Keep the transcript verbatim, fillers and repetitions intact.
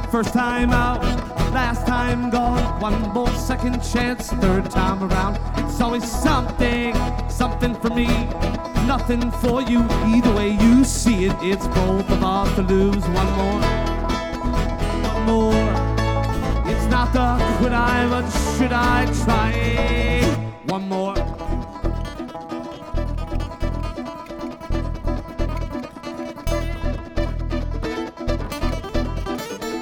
First time out, last time gone. One more second chance, third time around. It's always something, something for me, nothing for you. Either way you see it, it's both of us to lose. One more, one more. It's not the could I, but should I try? One more.